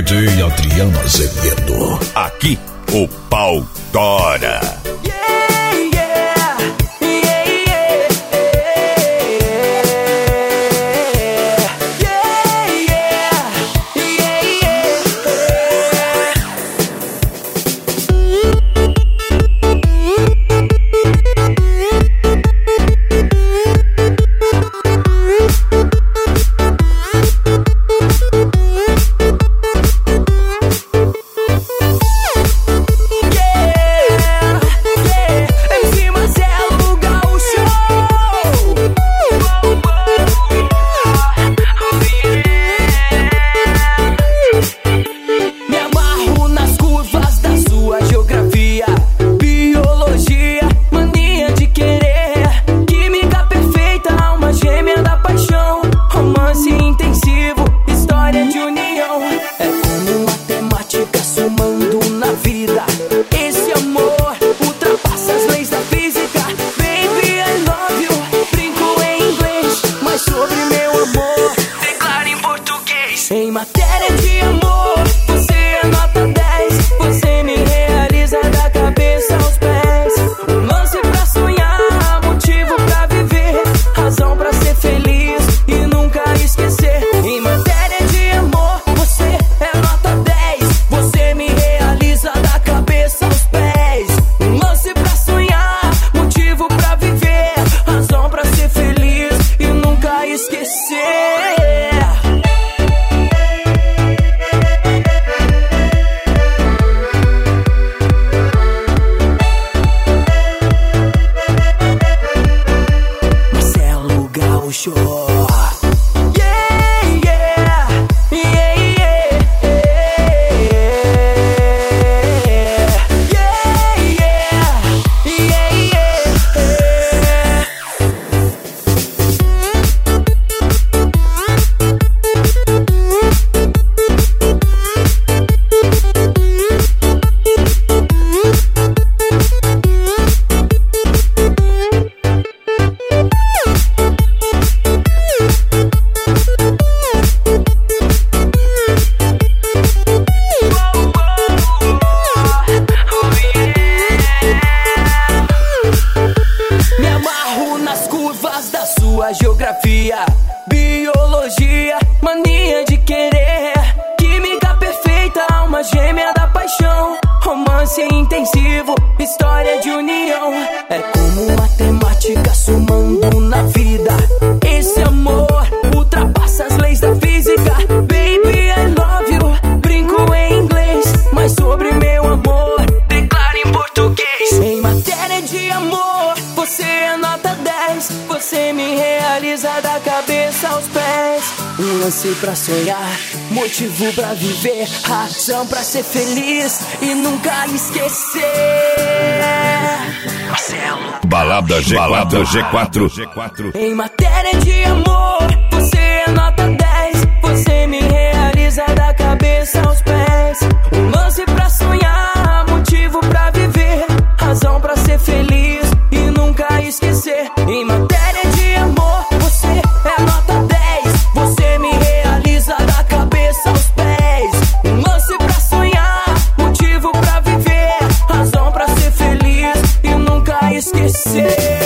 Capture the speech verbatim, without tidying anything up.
J Adriano Azevedo. Aqui o pau tora. Em matéria de amor, você é nota dez. Você me realiza da cabeça aos pés. Um lance pra sonhar, motivo pra viver, razão pra ser feliz e nunca esquecer. Em matéria de amor, você é nota dez. Você me realiza da cabeça aos pés. Um lance pra sonhar, motivo pra viver, razão pra ser feliz e nunca esquecer. Geografia, biologia, mania de querer, química perfeita, alma gêmea da paixão, romance intensivo, história de união. É como matemática somando na vida. Esse amor ultrapassa as leis da física. Baby, I love you, brinco em inglês, mas sobre meu amor declaro em português. Em matéria de amor, você é nota dez. Você me realiza da cabeça aos pés. Um lance pra sonhar, motivo pra viver, razão pra ser feliz e nunca esquecer. Marcelo. Balada G quatro, G quatro, G quatro. Em matéria de amor, você é nota dez. Você me realiza da cabeça aos pés. Um lance pra sonhar, motivo pra viver, razão pra ser feliz e nunca esquecer. Em matéria de amor, você é nota dez. Você me realiza da cabeça aos pés. Um lance pra sonhar, motivo pra viver, razão pra ser feliz e nunca esquecer.